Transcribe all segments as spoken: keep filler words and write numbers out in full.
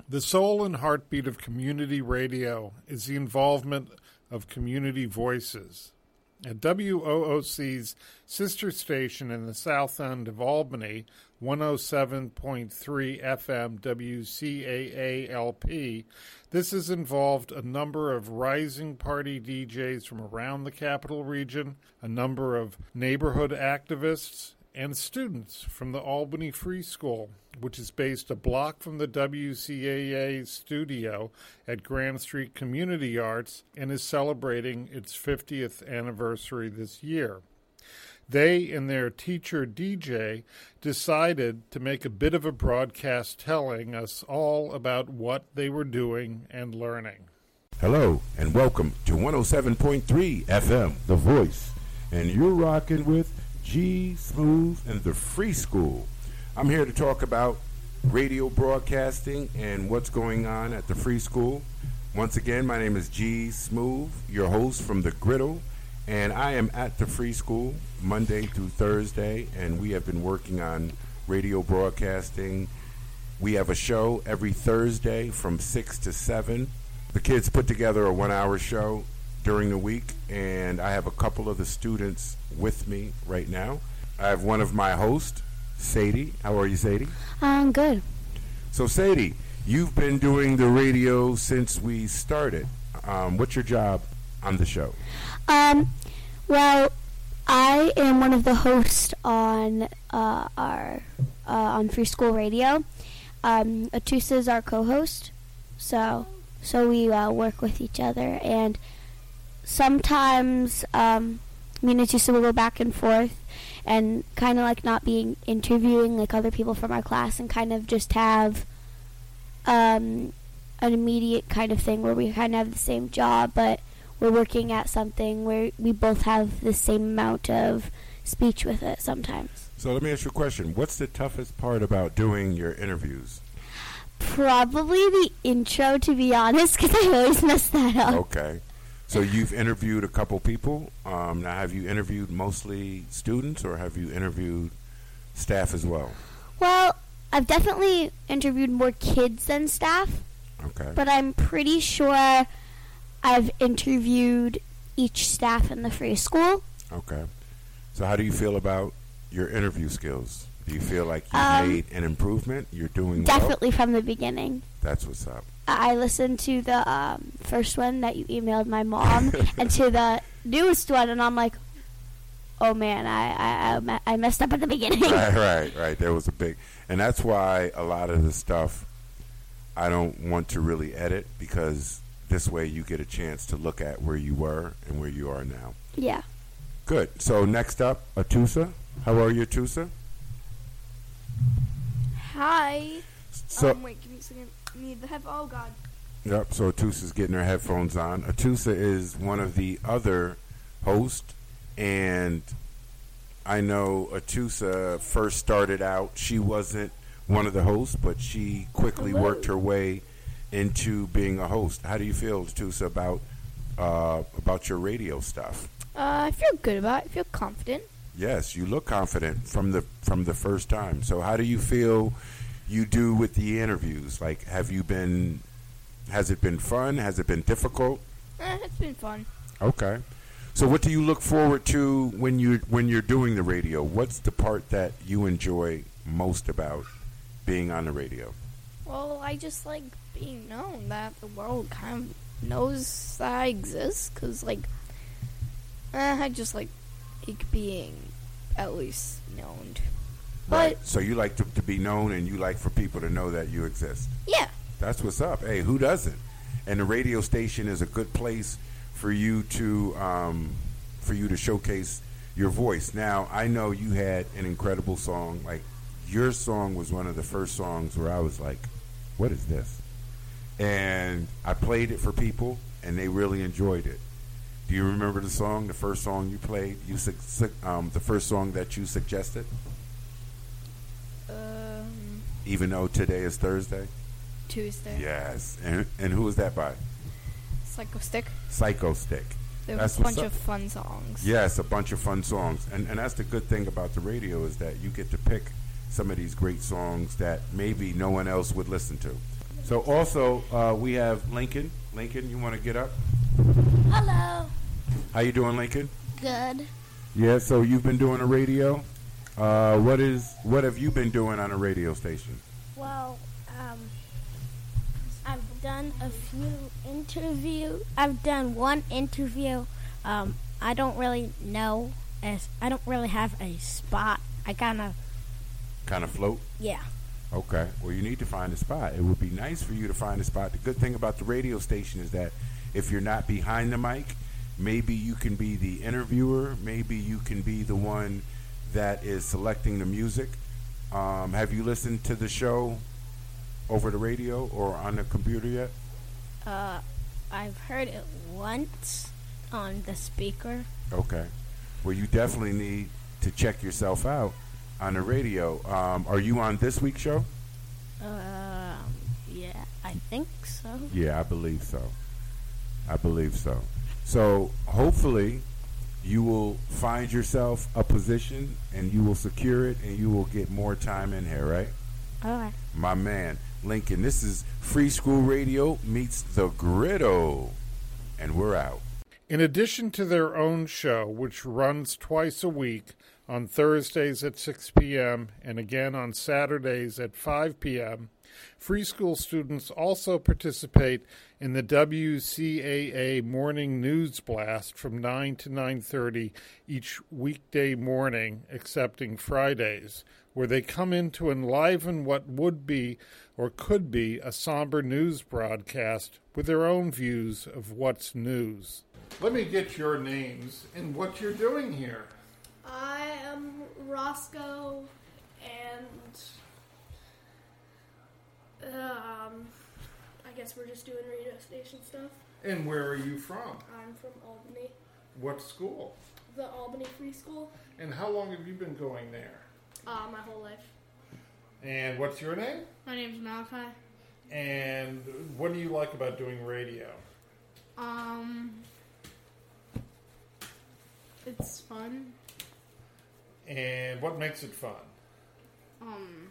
The soul and heartbeat of community radio is the involvement of community voices. At W O O C's sister station in the south end of Albany, one oh seven point three F M W C A A L P, this has involved a number of rising party D Js from around the capital region, a number of neighborhood activists, and students from the Albany Free School, which is based a block from the W C A A studio at Grand Street Community Arts and is celebrating its fiftieth anniversary this year. They and their teacher D J decided to make a bit of a broadcast telling us all about what they were doing and learning. Hello, and welcome to one oh seven point three F M, The Voice, and you're rocking with G Smooth and the Free School. I'm here to talk about radio broadcasting and what's going on at the Free School. Once again, my name is G Smooth, your host from the Griddle, and I am at the Free School Monday through Thursday, and we have been working on radio broadcasting. We have a show every Thursday from six to seven. The kids put together a one-hour show during the week, and I have a couple of the students with me right now. I have one of my hosts, Sadie. How are you, Sadie? I'm good. So, Sadie, you've been doing the radio since we started. Um, what's your job on the show? Um, well, I am one of the hosts on uh, our uh, on Free School Radio. Um, Atusa is our co-host, so so we uh, work with each other, and sometimes um, me and Atusa will go back and forth and kind of like not being interviewing like other people from our class and kind of just have um, an immediate kind of thing where we kind of have the same job, but we're working at something where we both have the same amount of speech with it sometimes. So let me ask you a question. What's the toughest part about doing your interviews? Probably the intro, to be honest, because I always mess that up. Okay. So you've interviewed a couple people. Um, now, have you interviewed mostly students, or have you interviewed staff as well? Well, I've definitely interviewed more kids than staff. Okay. But I'm pretty sure I've interviewed each staff in the Free School. Okay. So how do you feel about your interview skills? Do you feel like you um, made an improvement? You're doing definitely well? From the beginning. That's what's up. I listened to the um, first one that you emailed my mom and to the newest one, and I'm like, oh, man, I, I, I messed up at the beginning. Right, right, right. There was a big... And that's why a lot of the stuff I don't want to really edit, because this way you get a chance to look at where you were and where you are now. Yeah. Good. So next up, Atusa. How are you, Atusa? Hi. So, um, wait, give me a second. I need the head. Oh, God. Yep, so Atusa's getting her headphones on. Atusa is one of the other hosts, and I know Atusa first started out, she wasn't one of the hosts, but she quickly Hello. worked her way into being a host. How do you feel, Atusa, about uh, about your radio stuff? Uh, I feel good about it. I feel confident. Yes, you look confident from the from the first time. So how do you feel you do with the interviews? Like, have you been, has it been fun? Has it been difficult? Eh, it's been fun. Okay. So what do you look forward to when you when you're doing the radio? What's the part that you enjoy most about being on the radio? Well, I just like being known, that the world kind of knows that I exist, because, like, eh, I just like, like being at least known. Right. But So you like to, to be known, and you like for people to know that you exist. yeah, That's what's up. Hey, who doesn't? And the radio station is a good place for you to um, for you to showcase your voice. Now, I know you had an incredible song. Like, your song was one of the first songs where I was like, what is this? And I played it for people, and they really enjoyed it. Do you remember the song, the first song you played? You su- su- um, the first song that you suggested? um, Even though today is Thursday? Tuesday. Yes. And and who was that by? Psycho Stick. Psycho Stick. There That's was a what's bunch up. of fun songs. Yes, a bunch of fun songs. And and that's the good thing about the radio, is that you get to pick some of these great songs that maybe no one else would listen to. So also uh, we have Lincoln. Lincoln, you want to get up? Hello. How you doing, Lincoln? Good. Yeah. So you've been doing a radio. Uh, what is what have you been doing on a radio station? Well, um, I've done a few interview. I've done one interview. Um, I don't really know as I don't really have a spot. I kind of Kind of float. yeah. Okay. Well, you need to find a spot. It would be nice for you to find a spot. The good thing about the radio station is that if you're not behind the mic, maybe you can be the interviewer. Maybe you can be the one that is selecting the music. Um, have you listened to the show over the radio or on the computer yet? Uh, I've heard it once on the speaker. Okay. Well, you definitely need to check yourself out on the radio. Um, are you on this week's show? Um, yeah, I think so. Yeah, I believe so. I believe so. So hopefully you will find yourself a position and you will secure it and you will get more time in here, right? All right. My man, Lincoln, this is Free School Radio meets the Griddle, and we're out. In addition to their own show, which runs twice a week on Thursdays at six p.m. and again on Saturdays at five p.m., Free School students also participate in the W C A A Morning News Blast from nine to nine thirty each weekday morning, excepting Fridays, where they come in to enliven what would be or could be a somber news broadcast with their own views of what's news. Let me get your names and what you're doing here. I am Roscoe, and um, I guess we're just doing radio station stuff. And where are you from? I'm from Albany, What school? the Albany Free School, And how long have you been going there? uh, my whole life. And what's your name? My name's Malachi. And what do you like about doing radio? Um, it's fun. And what makes it fun? Um,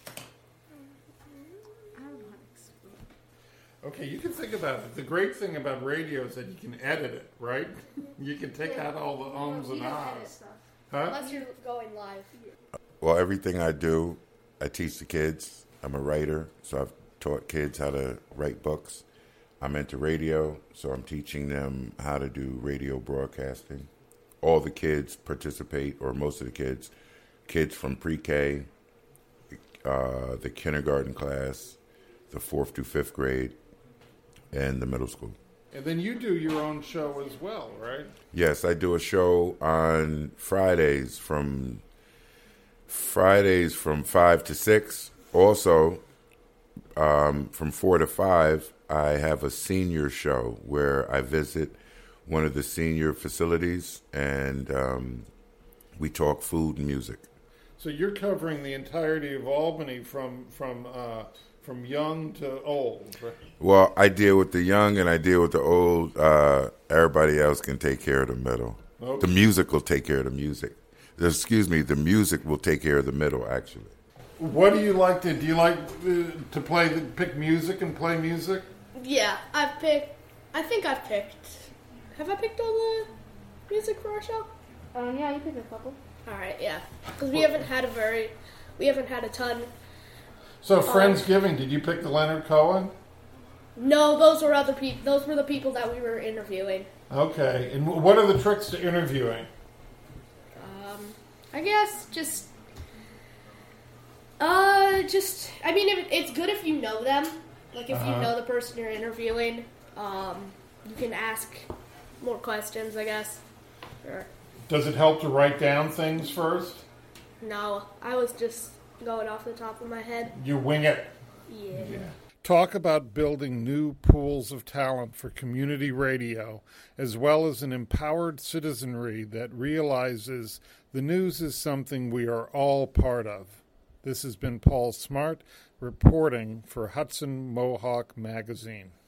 I don't know how to explain. Okay, you can think about it. The great thing about radio is that you can edit it, right? You can take out all the ums and ahs. Huh? Unless you're going live. Well, everything I do, I teach the kids. I'm a writer, so I've taught kids how to write books. I'm into radio, so I'm teaching them how to do radio broadcasting. All the kids participate, or most of the kids, kids from pre-K, uh, the kindergarten class, the fourth to fifth grade, and the middle school. And then you do your own show as well, right? Yes, I do a show on Fridays from Fridays from five to six. Also, um, from four to five, I have a senior show where I visit one of the senior facilities, and um, we talk food and music. So you're covering the entirety of Albany from from uh, from young to old, right? Well, I deal with the young and I deal with the old. Uh, everybody else can take care of the middle. Okay. The music will take care of the music. Excuse me, the music will take care of the middle, actually. What do you like to do? You like uh, to play, the, pick music and play music? Yeah, I've picked. I think I've picked. Have I picked all the music for our show? Um, yeah, you picked a couple. All right, yeah, because we haven't had a very, we haven't had a ton. So Friendsgiving, did you pick the Leonard Cohen? No, those were other people. Those were the people that we were interviewing. Okay, and wh- what are the tricks to interviewing? Um, I guess just, uh, just. I mean, if, it's good if you know them. Like if Uh-huh. you know the person you're interviewing, um, you can ask more questions. I guess. Or, Does it help to write down things first? no, I was just going off the top of my head. You wing it. Yeah. Talk about building new pools of talent for community radio, as well as an empowered citizenry that realizes the news is something we are all part of. This has been Paul Smart reporting for Hudson Mohawk Magazine.